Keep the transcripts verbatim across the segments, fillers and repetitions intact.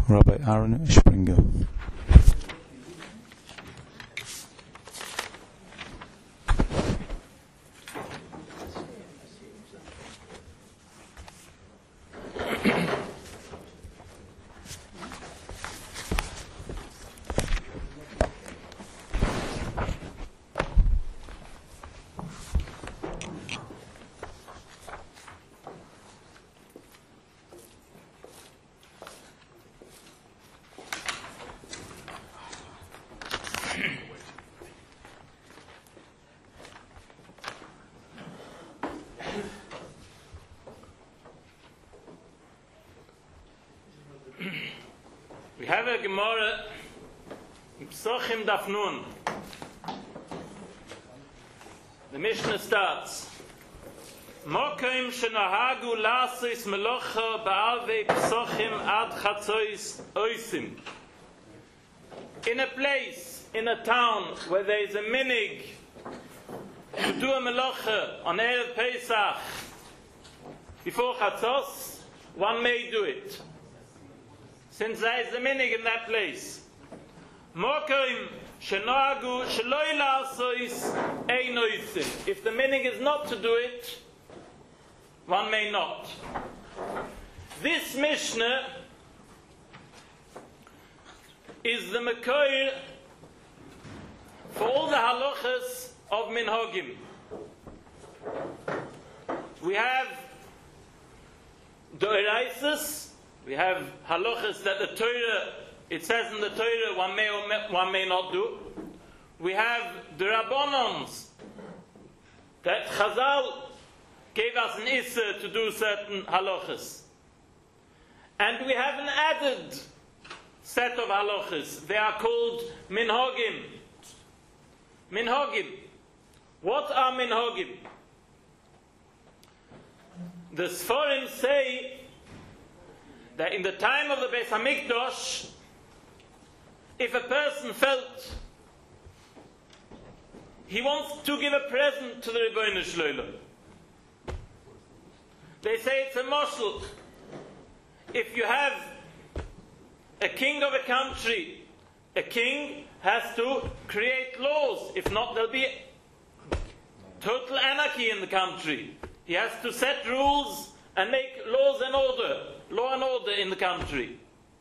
Rabbi Aaron Springer. We have a Gemara in Psochim Daf Nun. The Mishnah starts: Mokim shenahagu lasis melocha ba'alvei Psochim ad chatzois oisim. In a place, in a town where there is a minig to do a melocha on Erev Pesach before chatzos, one may do it. Since there is a minig in that place. Mokim shenahagu sheloi lasois ein oisim. If the minig is not to do it, one may not. This Mishnah is the Mekoir for all the halachas of minhagim. We have Doiraisis. We have halachas that the Torah, it says in the Torah, one may or may, one may not do. We have the Rabbanons, that Chazal gave us an Issa to do certain halachas. And we have an added set of halachas. They are called minhagim. Minhagim. What are minhagim? The Sforim say that in the time of the Beis Hamikdash, if a person felt he wants to give a present to the Rebbeinu Shloilem, they say it's a moshel. If you have a king of a country, a king has to create laws. If not, there'll be total anarchy in the country. He has to set rules and make laws and order, law and order in the country.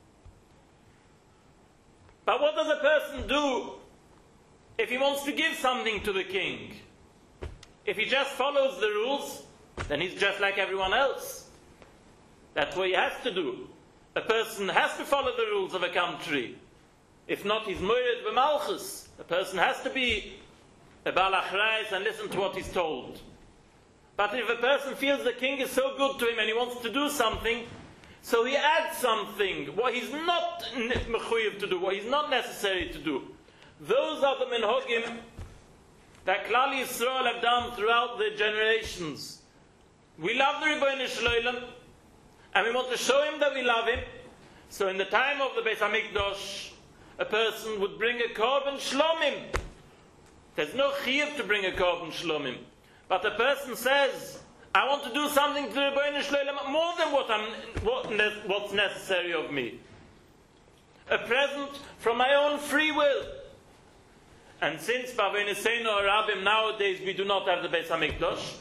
But what does a person do if he wants to give something to the king? If he just follows the rules, then he's just like everyone else. That's what he has to do. A person has to follow the rules of a country. If not, he's moired b'malchus. A person has to be a Baal Achrayis and listen to what he's told. But if a person feels the king is so good to him and he wants to do something, so he adds something, what he's not mechuyev to do, what he's not necessary to do. Those are the minhagim that Klal Yisrael have done throughout the generations. We love the Rebbeinu Shloilem, and we want to show him that we love him. So in the time of the Beis Hamikdash, a person would bring a korban shlomim. There's no chiyuv to bring a korban shlomim. But a person says, I want to do something to the Rebbeinu Shloilem more than what I'm, what ne- what's necessary of me. A present from my own free will. And since Baveineseinu Arabim nowadays we do not have the Beis Hamikdash,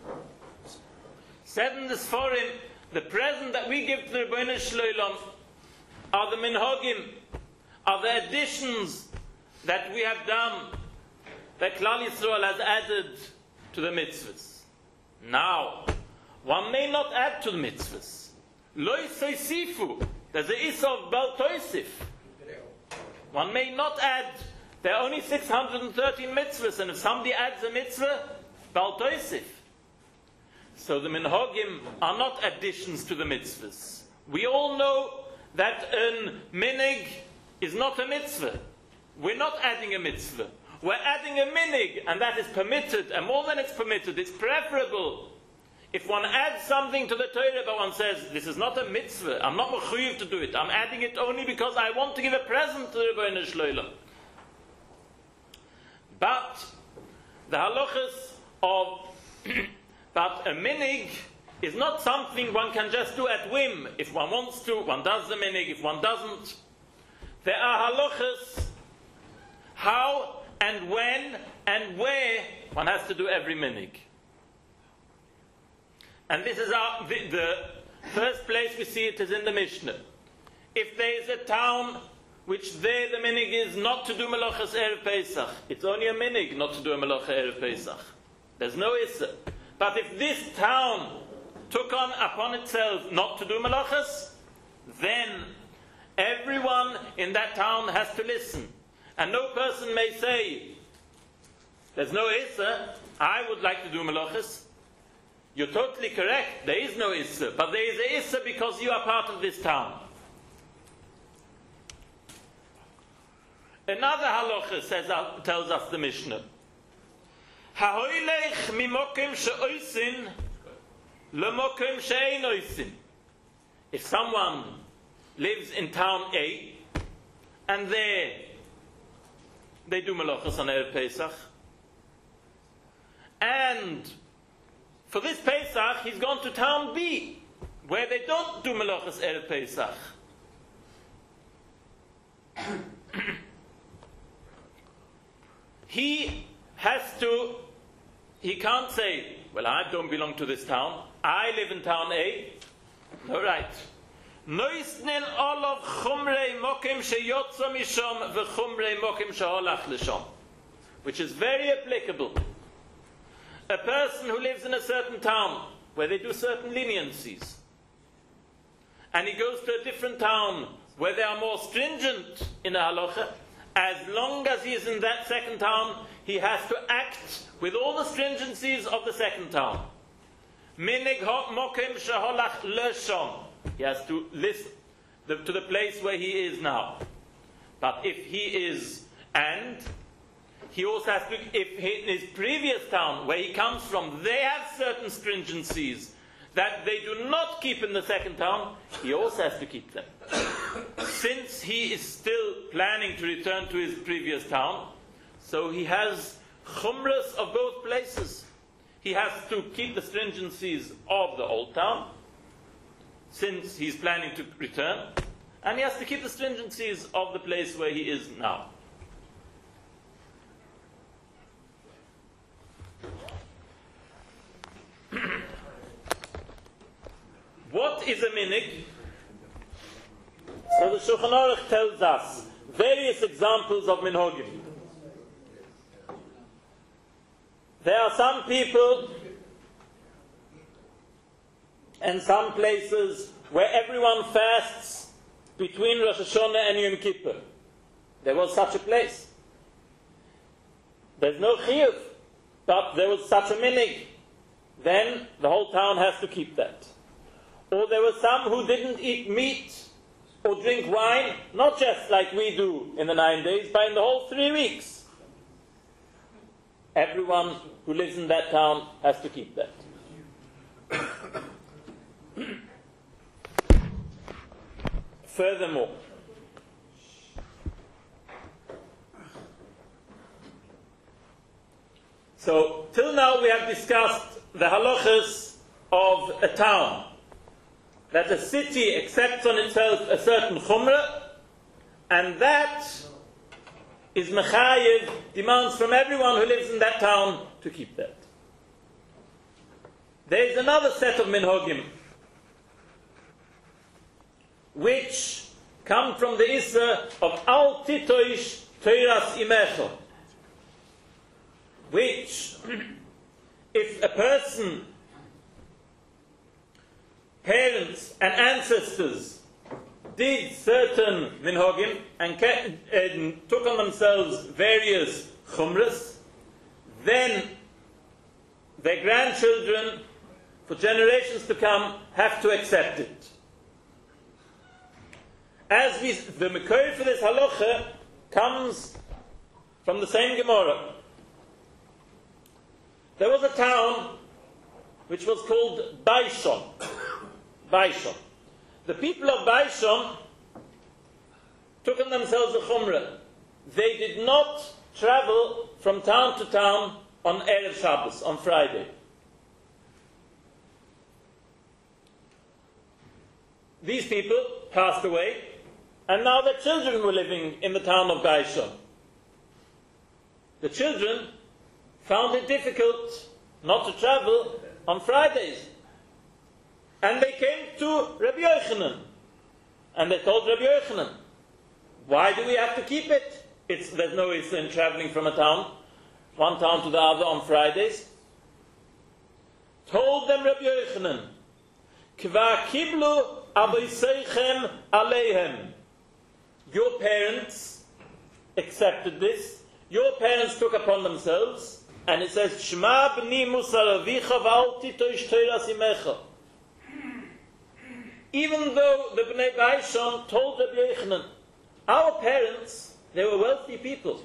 said in the Sforim, the present that we give to the Rebbeinu Shloilem are the minhagim, are the additions that we have done, that Klal Yisrael has added to the mitzvahs. Now, one may not add to the mitzvahs. Lo yisosifu. There's the issa of Bal Toisif. One may not add. There are only six hundred thirteen mitzvahs, and if somebody adds a mitzvah, Bal Toisif. So the minhagim are not additions to the mitzvahs. We all know that an minig is not a mitzvah. We're not adding a mitzvah. We're adding a minig, and that is permitted, and more than it's permitted, it's preferable. If one adds something to the Torah, but one says, this is not a mitzvah, I'm not mechuyev to do it, I'm adding it only because I want to give a present to the Rebbeinu Shloilem. But the halachas of but a minig is not something one can just do at whim. If one wants to, one does the minig. If one doesn't, there are halachas how and when and where one has to do every minig. And this is our, the, the first place we see it is in the Mishnah. If there is a town which there the minig is not to do melachas erev Pesach, it's only a minig not to do a melacha erev Pesach. There's no issa. But if this town took on upon itself not to do melachas, then everyone in that town has to listen. And no person may say, there's no issa, I would like to do melachas. You're totally correct, there is no issa. But there is a issa because you are part of this town. Another halacha says, uh, tells us the Mishnah. Ha'hoilech mimokim she'oisin lemokim she'ein oisin. If someone lives in town A, and there they do melachas on Erev Pesach, and for this Pesach he's gone to town B, where they don't do melachas Erev Pesach. He has to, he can't say, well, I don't belong to this town, I live in town A. No, right. Noisnin olav chumrei mokim sheyotza mishom v'chumrei mokim sheholach lishom, which is very applicable. A person who lives in a certain town where they do certain leniencies, and he goes to a different town where they are more stringent in the halacha, as long as he is in that second town, he has to act with all the stringencies of the second town. Minig mokim sheholach lishom. He has to listen the, to the place where he is now. But if he is, and he also has to, if he, in his previous town, where he comes from, they have certain stringencies that they do not keep in the second town, he also has to keep them. Since he is still planning to return to his previous town, so he has chumras of both places. He has to keep the stringencies of the old town, since he's planning to return, and he has to keep the stringencies of the place where he is now. What is a minig? So the Shulchan Aruch tells us various examples of minhagim. There are some people and some places where everyone fasts between Rosh Hashanah and Yom Kippur. There was such a place. There's no chiyuv, but there was such a minig. Then the whole town has to keep that. Or there were some who didn't eat meat or drink wine, not just like we do in the nine days, but in the whole three weeks. Everyone who lives in that town has to keep that. Furthermore, so till now we have discussed the halachas of a town, that a city accepts on itself a certain chumrah, and that is mechayev, demands from everyone who lives in that town to keep that. There is another set of minhagim which come from the Issa of Al Titoish Teiras Imecho, which, if a person, parents and ancestors did certain minhagim and, and took on themselves various chumras, then their grandchildren, for generations to come, have to accept it. As we, the Mekoy for this halacha comes from the same Gemara. There was a town which was called Baishon. Baishon. The people of Baishon took on themselves a chumrah. They did not travel from town to town on Erev Shabbos, on Friday. these people passed away, and now their children were living in the town of Baishon. The children found it difficult not to travel on Fridays. And they came to Rabbi Yochanan. And they told Rabbi Yochanan, why do we have to keep it? It's, there's no use in traveling from a town, one town to the other on Fridays. Told them Rabbi Yochanan, Kva kiblu avoseichem aleihem. Your parents accepted this. Your parents took upon themselves. And it says, Shema b'ni musar avicha v'al titoish teiras imecha. Even though the Bnei Baishon told Rabbi Yochanan, our parents, they were wealthy people.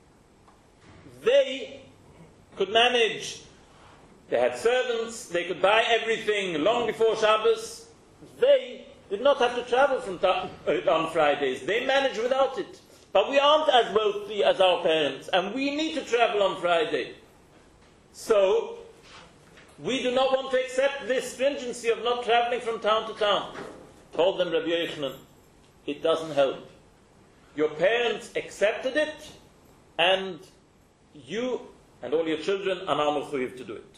They could manage, they had servants, they could buy everything long before Shabbos. They did not have to travel from ta- on Fridays. They managed without it. But we aren't as wealthy as our parents, and we need to travel on Friday. So, we do not want to accept this stringency of not traveling from town to town. Told them Rabbi Yochanan, it doesn't help. Your parents accepted it, and you and all your children are now mechuyev to do it.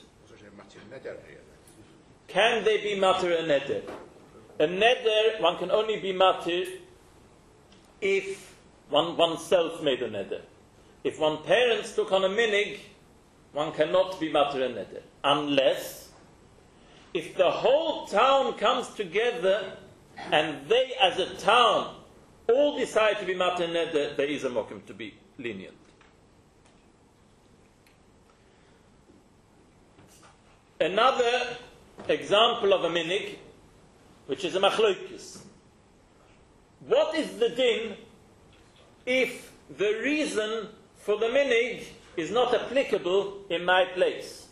Can they be matir a neder? A neder, one can only be matir if one oneself made a neder. If one parents took on a minig, one cannot be matir a neder. Unless, if the whole town comes together and they as a town all decide to be matir neder, there is a mokum to be lenient. Another example of a minig, which is a machlokes. What is the din if the reason for the minig is not applicable in my place?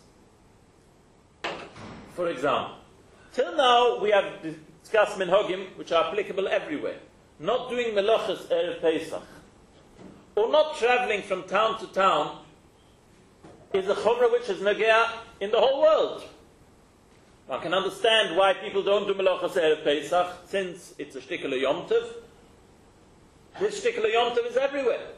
For example, till now we have discussed minhagim which are applicable everywhere. Not doing melachas erev Pesach, or not traveling from town to town, is a chumrah which is nagea in the whole world. One can understand why people don't do melachas erev Pesach, since it's a shtikele Yom Tov. This shtikele Yom Tov is everywhere.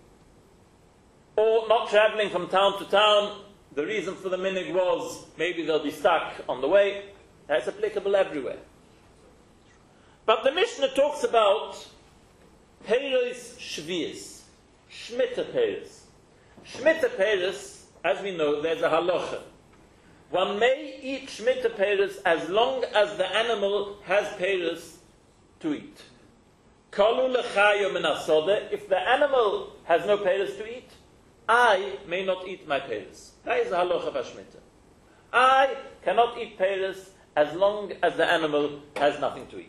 Or not traveling from town to town, the reason for the minig was maybe they'll be stuck on the way. That's applicable everywhere. But the Mishnah talks about Peiros Shvius, Shmita Peiros. Shmita Peiros, as we know, there's a halacha. One may eat Shmita Peiros as long as the animal has Peiros to eat. Kalu lechayo min hasoda, if the animal has no Peiros to eat, I may not eat my Peiros. That is the halacha of Shmita. I cannot eat Peiros as long as the animal has nothing to eat.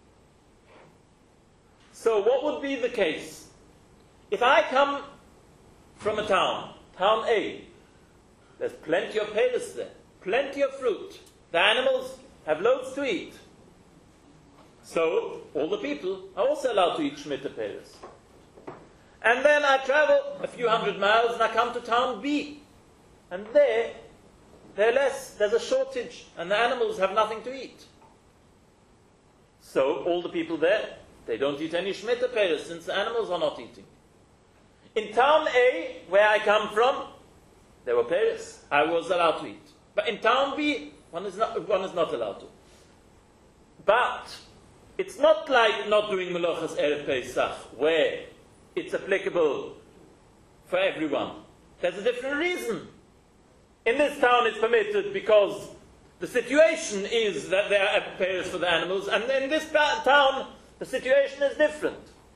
So what would be the case? If I come from a town, town A, there's plenty of Peiros there, plenty of fruit. The animals have loads to eat. So all the people are also allowed to eat Shmita Peiros. And then I travel a few hundred miles and I come to town B. And there, they're less, there's a shortage and the animals have nothing to eat. So all the people there, they don't eat any Shmita Peiros since the animals are not eating. In town A, where I come from, there were Peiros. I was allowed to eat. But in town B, one is not, one is not allowed to. But it's not like not doing Melachas Erev Pesach, where it's applicable for everyone. There's a different reason. In this town it's permitted because the situation is that there are Peiros for the animals, and in this town the situation is different.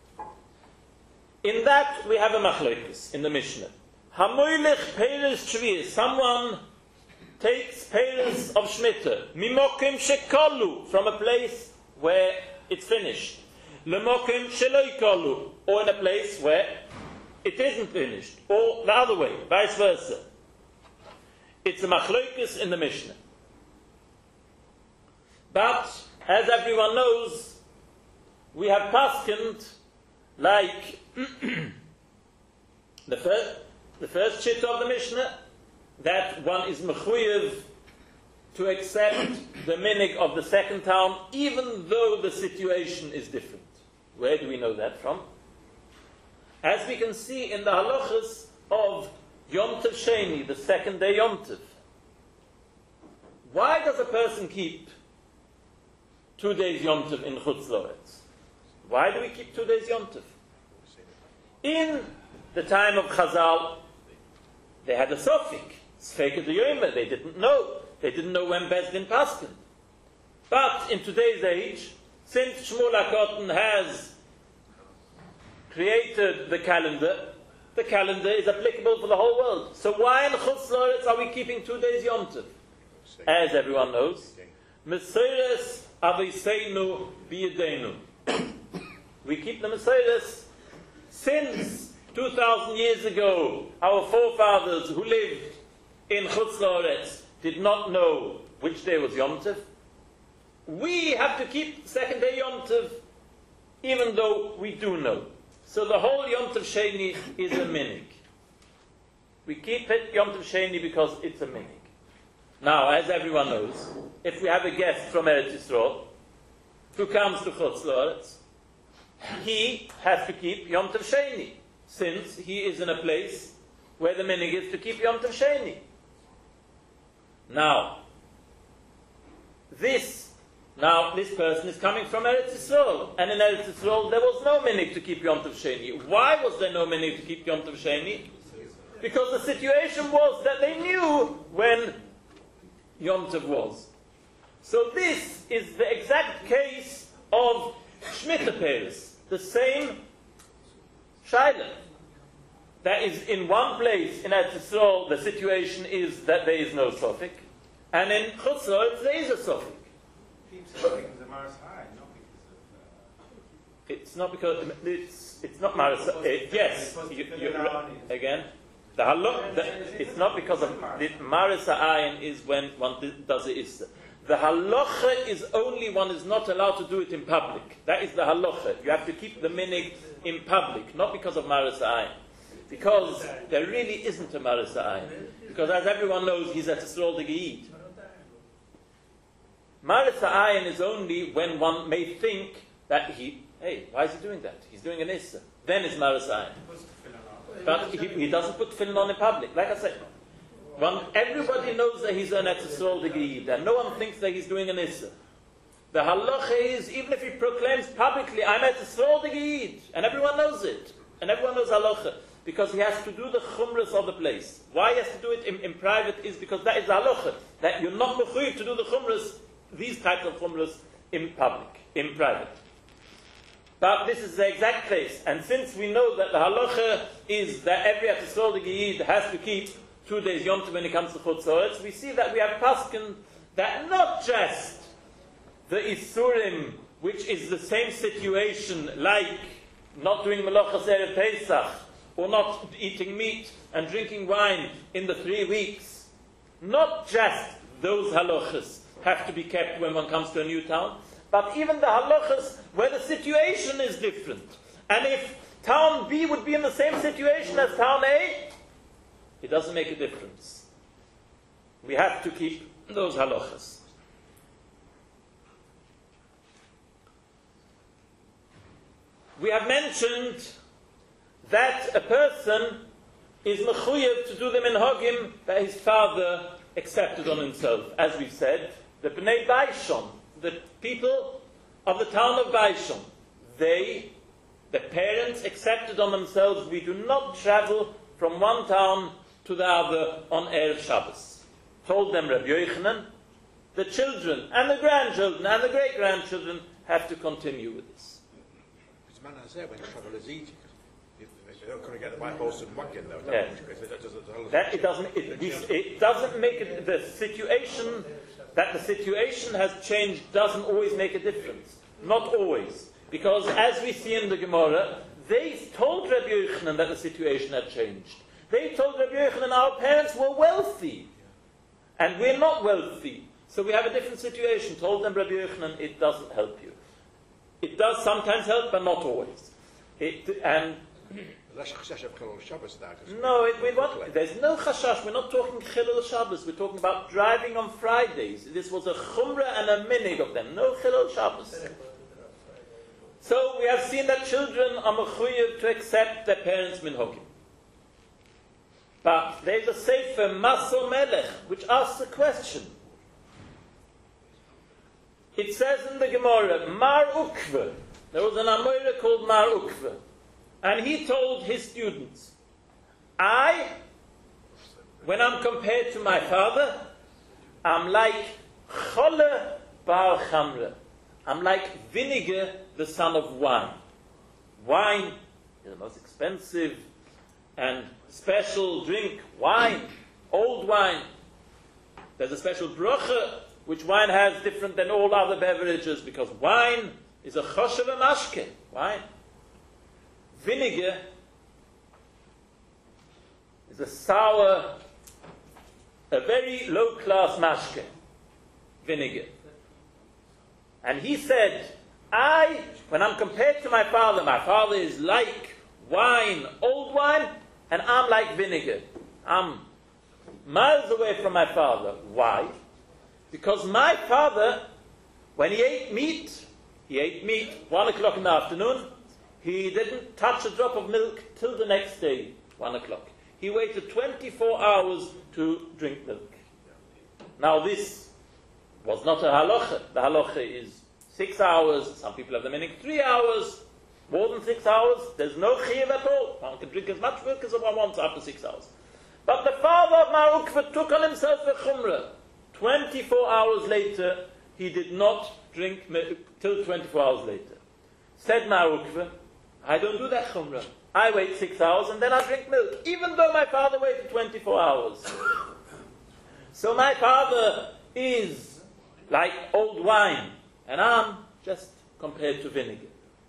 In that we have a machlokes in the Mishnah. Hamoilech Peiros Shvius, someone takes Peiros of Shmita, mimokim shekalu, from a place where it's finished, lemokim sheloi kalu, or in a place where it isn't finished, or the other way, vice versa. It's a machlokes in the Mishnah. But, as everyone knows, we have paskened like the first, the first shit of the Mishnah, that one is mechuyev to accept the minig of the second town, even though the situation is different. Where do we know that from? As we can see in the halachas of Yom Tov Sheni, the second day Yom Tov. Why does a person keep two days Yom Tov in Chutz La'aretz? Why do we keep two days Yom Tov? In the time of Chazal, they had a sofik, Sfeika D'Yomer, they didn't know. They didn't know when Beis Din Paskin. But in today's age, since Shmuel HaKotten has created the calendar, the calendar is applicable for the whole world. So why in Chutz La'aretz are we keeping two days Yom Tov? As everyone knows, Meseires Aviseinu B'Yedeinu. We keep the Meseires since two thousand years ago. Our forefathers who lived in Chutz La'aretz did not know which day was Yom Tov. We have to keep second day Yom Tov, even though we do know. So the whole Yom Tov Sheni is a minig. We keep it Yom Tov Sheni because it's a minig. Now, as everyone knows, if we have a guest from Eretz Yisrael who comes to Chutz La'aretz, he has to keep Yom Tov Sheni, since he is in a place where the minig is to keep Yom Tov Sheni. Now, this, now this person is coming from Eretz Yisrael, and in Eretz Yisrael there was no minig to keep Yom Tov Sheni. Why was there no minig to keep Yom Tov Sheni? Because the situation was that they knew when Yom Tov was. So this is the exact case of Shemitah Peres, the same Shaila. That is, in one place in Eretz Yisrael, the situation is that there is no sofik, and in Chutz La'aretz there is a sofik. It's not because it's it's not Maris. It, yes, you, you, again, the halach. It's not because of the Maris Ayin is when one does the Issa. The halacha is only one is not allowed to do it in public. That is the halacha. You have to keep the minig in public, not because of Maris Ayin. Because there really isn't a Maris Ayin. Because as everyone knows, he's at Yisrael the Geid. Maris Ayin is only when one may think that he, hey, why is he doing that? He's doing an Issa. Then it's Maris Ayin. But he, he doesn't put tefillin on in public. Like I said, one, everybody knows that he's an Yisrael the Geid, and no one thinks that he's doing an Issa. The halacha is, even if he proclaims publicly, I'm at Yisrael the Geid, and everyone knows it, and everyone knows halacha, because he has to do the chumras of the place. Why he has to do it in, in private is because that is the halacha, that you're not mechuyev to do the chumras, these types of chumras, in public, in private. But this is the exact case, and since we know that the halacha is that every at Yisrael the Geid has to keep two days Yom Tov when it comes to Chutz La'aretz, we see that we have paskin that not just the Isurim, which is the same situation like not doing Melachas Erev Pesach, or not eating meat and drinking wine in the three weeks, not just those halachas have to be kept when one comes to a new town, but even the halachas where the situation is different. And if town B would be in the same situation as town A, it doesn't make a difference. We have to keep those halachas. We have mentioned that a person is mechuyev to do the minhagim that his father accepted on himself. As we've said, the Bnei Baishon, the people of the town of Baishon, they, the parents, accepted on themselves, we do not travel from one town to the other on Erev Shabbos. Told them Rabbi Yochanan, the children and the grandchildren and the great-grandchildren have to continue with this. It's man has said when travel is easy. They're not going to get the white horse and wagon though. Yeah. That it doesn't. It, it doesn't make it, the situation that the situation has changed doesn't always make a difference. Not always, because as we see in the Gemara, they told Rabbi Yochanan that the situation had changed. They told Rabbi Yochanan our parents were wealthy, and we're not wealthy, so we have a different situation. Told them Rabbi Yochanan, it doesn't help you. It does sometimes help, but not always. It, and Unless you chashash of Chilul Shabbos that is- No, it, we want, there's no chashash. We're not talking Chilul Shabbos. We're talking about driving on Fridays. This was a chumrah and a minig of them. No Chilul Shabbos. So we have seen that children are mechuyev to accept their parents' minhagim. But there's a sefer, Maso Melech, which asks a question. It says in the Gemara, Mar Ukve. There was an Amoira called Mar Ukve. And he told his students, I, when I'm compared to my father, I'm like Chole Bar Chamre. I'm like vinegar, the son of wine. Wine is the most expensive and special drink. Wine, old wine. There's a special bracha which wine has different than all other beverages, because wine is a choshev mashke. Wine. Vinegar is a sour, a very low-class mashke. Vinegar. And he said, I, when I'm compared to my father, my father is like wine, old wine, and I'm like vinegar. I'm miles away from my father. Why? Because my father, when he ate meat, he ate meat one o'clock in the afternoon, he didn't touch a drop of milk till the next day, one o'clock. He waited twenty-four hours to drink milk. Now this was not a halacha. The halacha is six hours. Some people have the meaning three hours. More than six hours, there's no chiyuv at all. One can drink as much milk as one wants after six hours. But the father of Mar Ukve took on himself a chumrah. twenty-four hours later, he did not drink milk till twenty-four hours later. Said Mar Ukve, I don't do that chumrah. I wait six hours and then I drink milk, even though my father waited twenty-four hours. So my father is like old wine, and I'm just compared to vinegar.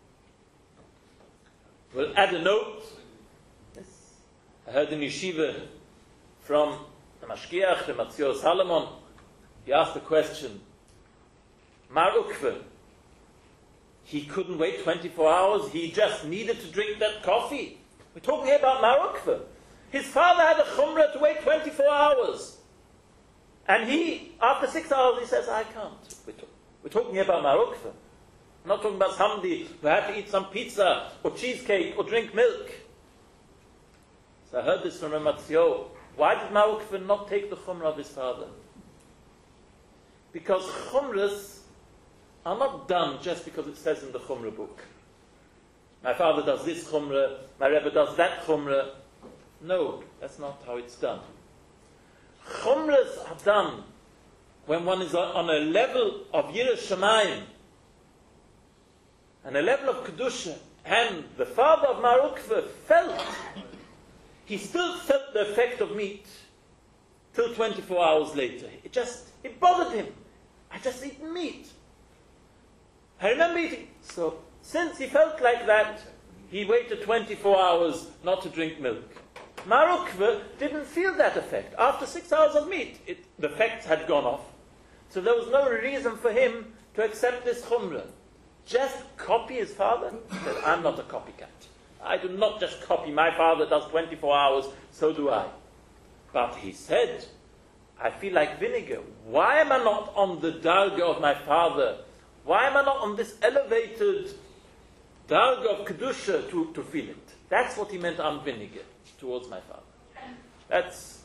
We'll add a note. Yes. I heard in yeshiva from the Mashgiach, the Matzio Salomon. He asked the question, Mar Ukve, he couldn't wait twenty-four hours, he just needed to drink that coffee. We're talking here about Mar Ukve. His father had a chumrah to wait twenty-four hours. And he, after six hours, he says, I can't. We're, talk- we're talking here about Mar Ukve. I'm not talking about somebody who had to eat some pizza or cheesecake or drink milk. So I heard this from Ramatzio. Why did Mar Ukve not take the chumrah of his father? Because chumras are not done just because it says in the chumrah book. My father does this chumrah, my Rebbe does that chumrah. No, that's not how it's done. Chumras are done when one is on a level of Yiras Shamayim and a level of Kedusha, and the father of Mar Ukve felt, he still felt the effect of meat till twenty-four hours later. It just, it bothered him. I just eat meat. I remember eating. So, since he felt like that, he waited twenty-four hours not to drink milk. Mar Ukve didn't feel that effect. After six hours of meat, it, the effects had gone off. So there was no reason for him to accept this chumrah. Just copy his father? He said, I'm not a copycat. I do not just copy. My father does twenty-four hours, so do I. But he said, I feel like vinegar. Why am I not on the darga of my father? Why am I not on this elevated darga of Kedusha to, to feel it? That's what he meant, I'm vinegar, towards my father. That's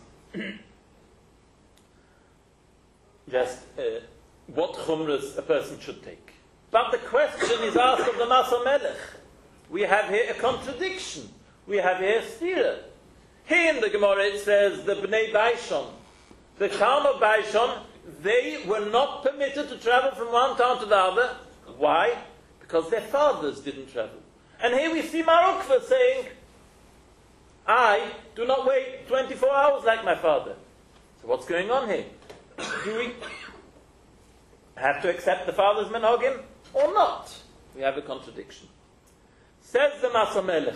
just uh, what chumras a person should take. But the question is asked of the Maso Melech. We have here a contradiction. We have here stira. Here in the Gemara it says the Bnei Baishon, the town of Baishon, they were not permitted to travel from one town to the other. Why? Because their fathers didn't travel. And here we see Mar Ukve saying, I do not wait twenty-four hours like my father. So what's going on here? Do we have to accept the father's menhagim or not? We have a contradiction. Says the Maso Melech,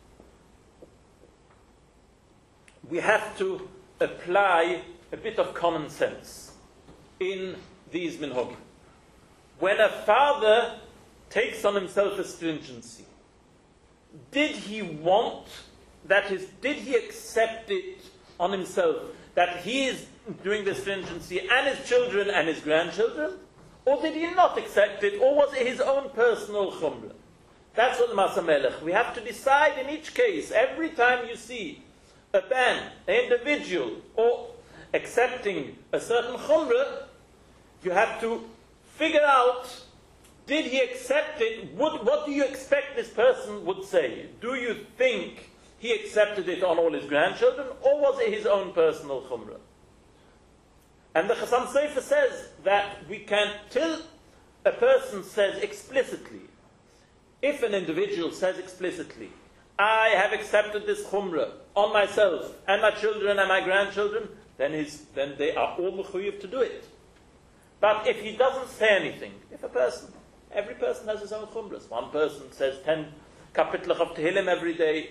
we have to apply a bit of common sense in these minhagim. When a father takes on himself a stringency, did he want, that is, did he accept it on himself, that he is doing the stringency and his children and his grandchildren? Or did he not accept it, or was it his own personal chumrah? That's what the Masa Melech. We have to decide in each case, every time you see a man, an individual, or accepting a certain chumrah, you have to figure out, did he accept it? Would, what do you expect this person would say? Do you think he accepted it on all his grandchildren, or was it his own personal chumrah? And the Chassam Sofer says that we can, till a person says explicitly, if an individual says explicitly, I have accepted this chumrah on myself and my children and my grandchildren, then, his, then they are all mechuyev to do it. But if he doesn't say anything, if a person, every person has his own chumras. One person says ten kapitlach of Tehillim every day.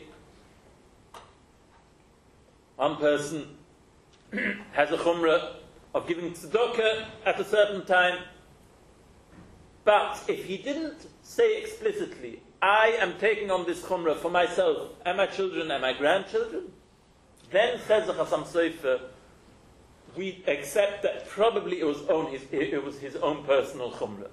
One person has a chumrah of giving tzedakah at a certain time. But if he didn't say explicitly, I am taking on this chumrah for myself and my children and my grandchildren, then says the Chassam Sofer, we accept that probably it was, own his, it was his own personal chumrah.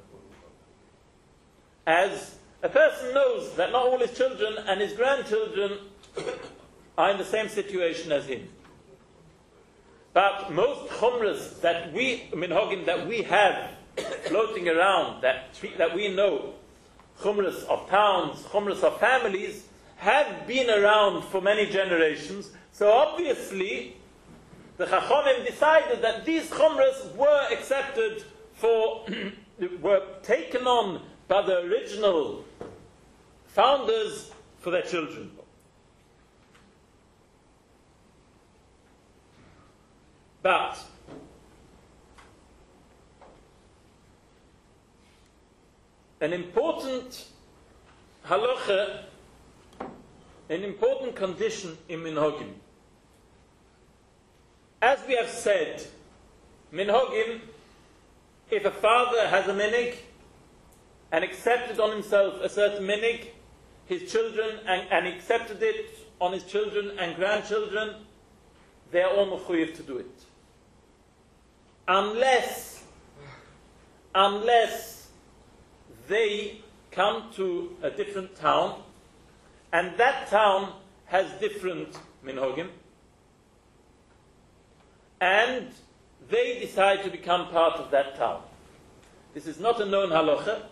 As a person knows that not all his children and his grandchildren are in the same situation as him. But most chumras that we, minhagim, that we have floating around, that, that we know, chumras of towns, chumras of families, have been around for many generations. So obviously, the Chachamim decided that these chumras were accepted for, were taken on by the original founders for their children. But an important halacha, an important condition in minhagim. As we have said, minhagim, if a father has a minig and accepted on himself a certain minig, his children, and, and accepted it on his children and grandchildren, they are all mechuyev to do it. Unless, unless they come to a different town, and that town has different minhagim, and they decide to become part of that town. This is not a known halacha,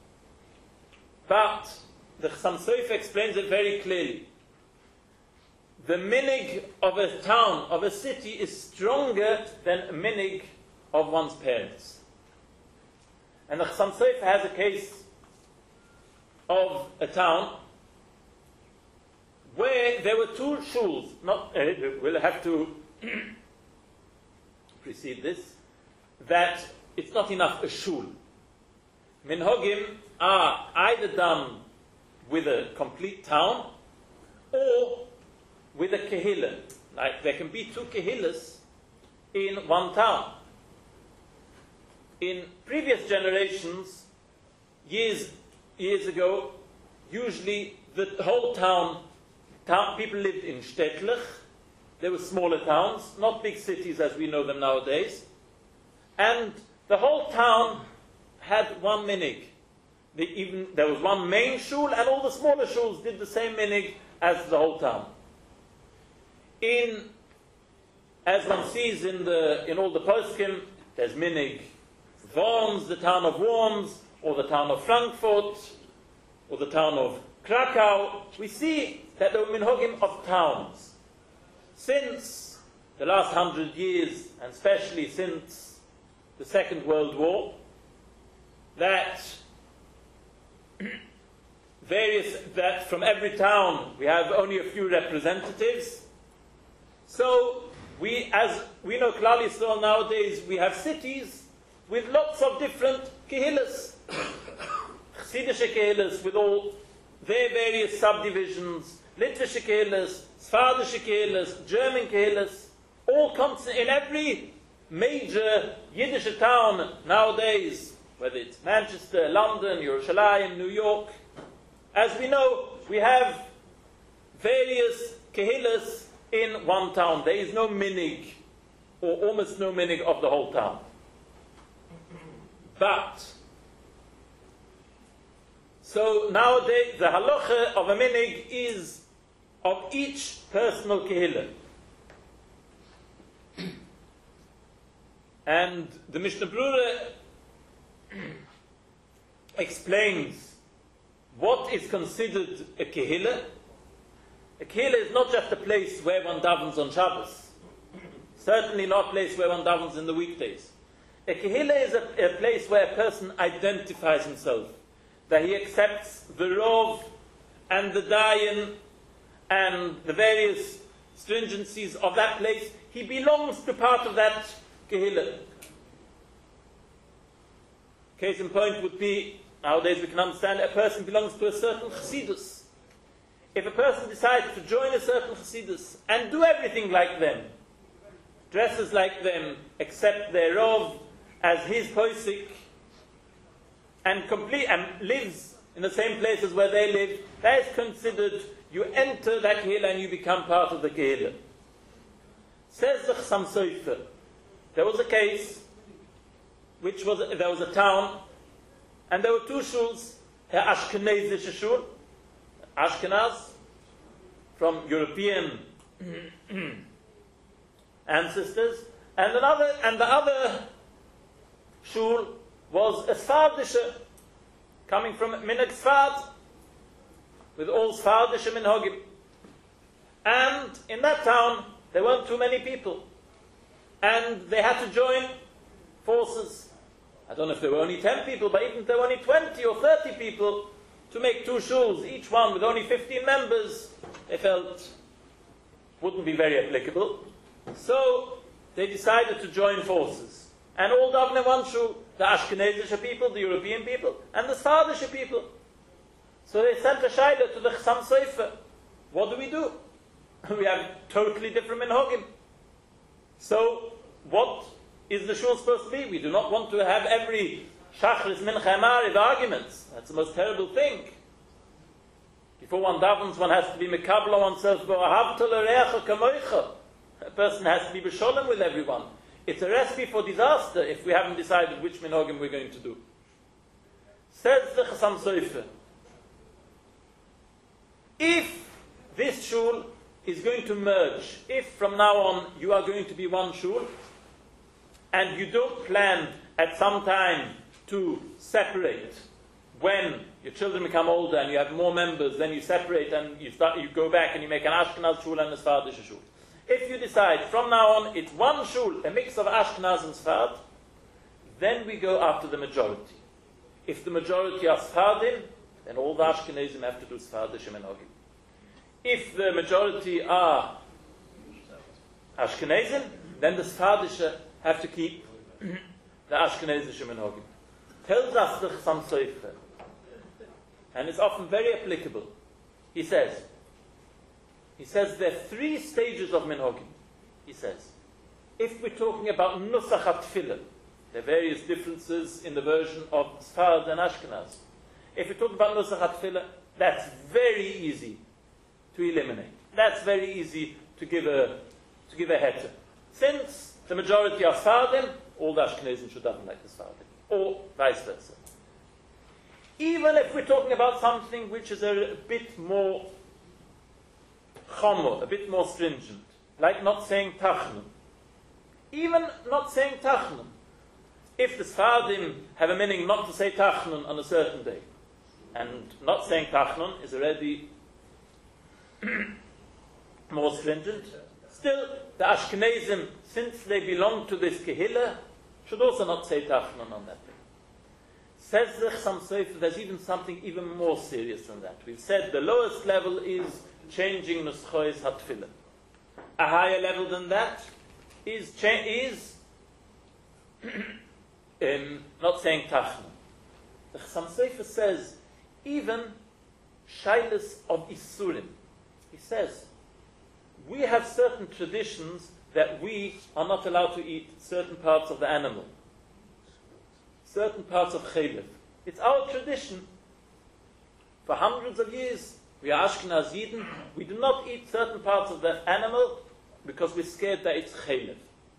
but the Chassam Sofer explains it very clearly. The minig of a town, of a city, is stronger than a minig of one's parents. And the Chassam Sofer has a case of a town where there were two shuls. Not, uh, we'll have to precede this, that it's not enough a shul. Minhagim are either done with a complete town or with a kehillah. Like there can be two kehillas in one town. In previous generations, years years ago, usually the whole town, town people lived in shtetlich. There were smaller towns, not big cities as we know them nowadays. And the whole town had one minig. They even, there was one main shul, and all the smaller shuls did the same minig as the whole town. In, as one sees in the in all the poskim, there's minig Worms, the town of Worms, or the town of Frankfurt, or the town of Krakow. We see that there were minhagim of towns. Since the last hundred years, and especially since the Second World War, that various, that from every town we have only a few representatives. So we, as we know, Klal Yisrael nowadays, we have cities with lots of different kehillas, Chassidish kehillas with all their various subdivisions, Litvish kehillas, Sephardish kehillas, German kehillas, all constant in every major Yiddish town nowadays, whether it's Manchester, London, Yerushalayim, New York. As we know, we have various kehillas in one town. There is no minig, or almost no minig of the whole town. But, so nowadays the halacha of a minig is of each personal kehillah. And the Mishnah Brura explains what is considered a kehillah. A kehillah is not just a place where one davens on Shabbos. Certainly not a place where one davens in the weekdays. A kehillah is a, a place where a person identifies himself, that he accepts the rov and the dayan and the various stringencies of that place. He belongs to part of that kehillah. Case in point would be, nowadays we can understand, a person belongs to a certain chassidus. If a person decides to join a certain chassidus and do everything like them, dresses like them, accept their rov as his posik, and complete and lives in the same places where they live, that is considered, you enter that kehillah and you become part of the kehillah. Says the Chassam Sofer, there was a case, which was, there was a town, and there were two shuls, a Ashkenazische shul, Ashkenaz, from European ancestors, and another, and the other shul was a Sfardische, coming from Minhag Sfard, with all Sfardische minhagim. And in that town, there weren't too many people, and they had to join forces. I don't know if there were only ten people, but even if there were only twenty or thirty people, to make two shuls, each one with only fifteen members, they felt wouldn't be very applicable. So they decided to join forces. And all daven in one shul, the Ashkenazische people, the European people, and the Sfardische people. So they sent a shayla to the Chassam Sofer. What do we do? We have totally different minhagim. So what is the shul supposed to be? We do not want to have every Shachris Mincha Amariv arguments. That's the most terrible thing. Before one davens, one has to be mekabel on oneself. A person has to be b'sholem with everyone. It's a recipe for disaster if we haven't decided which minhagim we're going to do. Says the Chassam Sofer, if this shul is going to merge, if from now on you are going to be one shul, and you don't plan at some time to separate, when your children become older and you have more members, then you separate and you start, you go back and you make an Ashkenaz shul and a Sfardish shul. If you decide from now on it's one shul, a mix of Ashkenaz and Sfard, then we go after the majority. If the majority are Sfardim, then all the Ashkenazim have to do Sfardish minhagim. If the majority are Ashkenazim, then the Sfardish have to keep the Ashkenazische minhagim. Tells us the Chassam Sofer, and it's often very applicable. He says, he says there are three stages of minhagim. He says, if we're talking about Nusach HaTfilah, there are various differences in the version of Sfard and Ashkenaz. If we're talking about Nusach HaTfilah, that's very easy to eliminate. That's very easy to give a to give a heter. Since the majority are Sfardim, all the Ashkenazim should daven like the Sfardim, or vice versa. Even if we're talking about something which is a bit more chomer, a bit more stringent, like not saying Tachnun. Even not saying Tachnun. If the Sfardim have a meaning not to say Tachnun on a certain day, and not saying Tachnun is already more stringent, still the Ashkenazim, since they belong to this Kehillah, should also not say Tachnun on that day. Says the Chassam Sofer, there's even something even more serious than that. We've said the lowest level is changing Nuschois HaTfilah. A higher level than that is cha- is um, not saying Tachnun. The Chassam Sofer says even Shailas of Isurim. He says we have certain traditions that we are not allowed to eat certain parts of the animal, certain parts of Chelev. It's our tradition. For hundreds of years, We are Ashkenaz Yidden. We do not eat certain parts of the animal because we're scared that it's chaylev.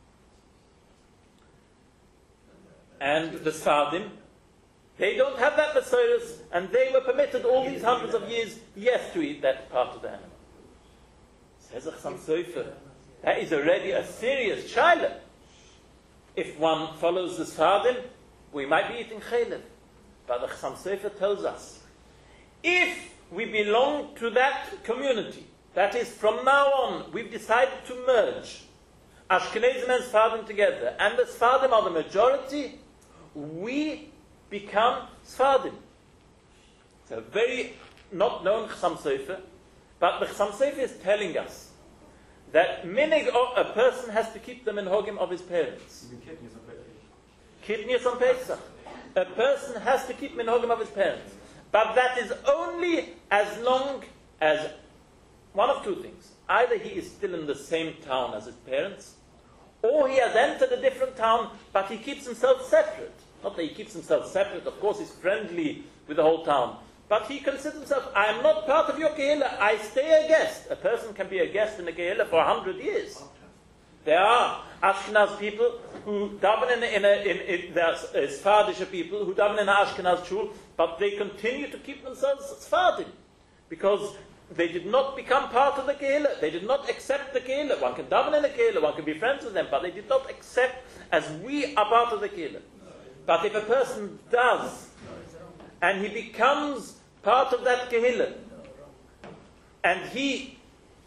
And the Sfardim, they don't have that Messiahs, and they were permitted all these hundreds of years, yes, to eat that part of the animal. Says the Chassam Sofer, that is already a serious chaylev. If one follows the Sfardim, we might be eating chaylev. But the Chassam Sofer tells us, if we belong to that community, that is, from now on, we've decided to merge Ashkenazim and Sfardim together, and the Sfardim are the majority, we become Sfardim. It's a very not known Chassam Sofer, but the Chassam Sofer is telling us that minig, a person has to keep the minhagim of his parents. Kidneys on Pesach. A person has to keep minhagim of his parents. But that is only as long as one of two things. Either he is still in the same town as his parents, or he has entered a different town, but he keeps himself separate. Not that he keeps himself separate, of course he's friendly with the whole town. But he considers himself, I am not part of your kehillah, I stay a guest. A person can be a guest in a kehillah for a hundred years. There are Ashkenaz people who daven in a, in a, in, in, there are Sfardish people who daven in an Ashkenaz shul, but they continue to keep themselves Sfardim, because they did not become part of the kehillah. They did not accept the kehillah. One can daven in a kehillah, one can be friends with them, but they did not accept as we are part of the kehillah. But if a person does, and he becomes part of that kehillah, and he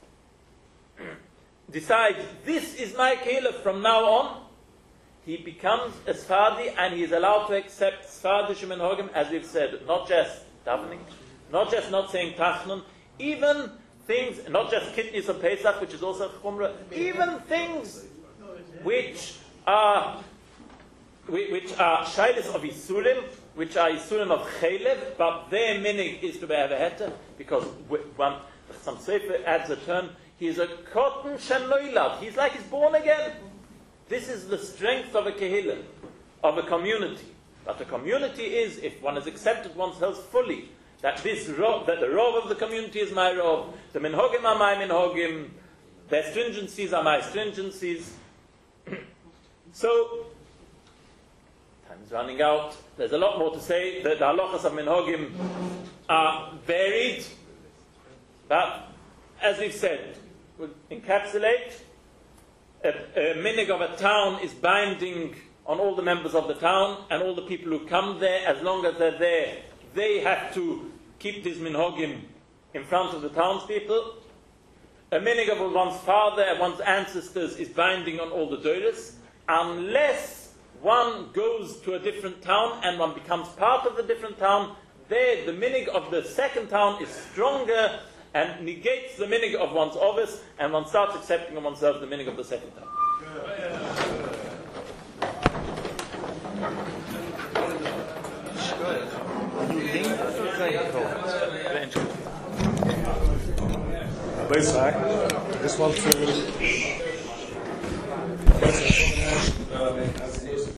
decides, this is my kehillah from now on, he becomes a Sfardi, and he is allowed to accept Sfardish minhagim, as we've said, not just davening, not just not saying Tachnun, even things, not just kidneys of Pesach, which is also Chumrah, even things which are which are Shailis of Isurim, which are Isurim of Chaylev, but their minig is to be a heta, because one, some Sefer adds a term, he is a Kotten Shem Loilad, he's like he's born again. This is the strength of a kehillah, of a community. But a community is, if one has accepted oneself fully, that this rov, that the rov of the community is my rov, the minhagim are my minhagim, their stringencies are my stringencies. So, time is running out. There's a lot more to say. The, the halachas of minhagim are varied, but as we've said, we'll encapsulate. A, a minig of a town is binding on all the members of the town and all the people who come there. As long as they're there, they have to keep this minhagim in front of the townspeople. A minig of one's father and one's ancestors is binding on all the doros, unless one goes to a different town and one becomes part of the different town. There, the minig of the second town is stronger and negates the minig of one's office, and one starts accepting on oneself the minig of the second town. Please, I just want to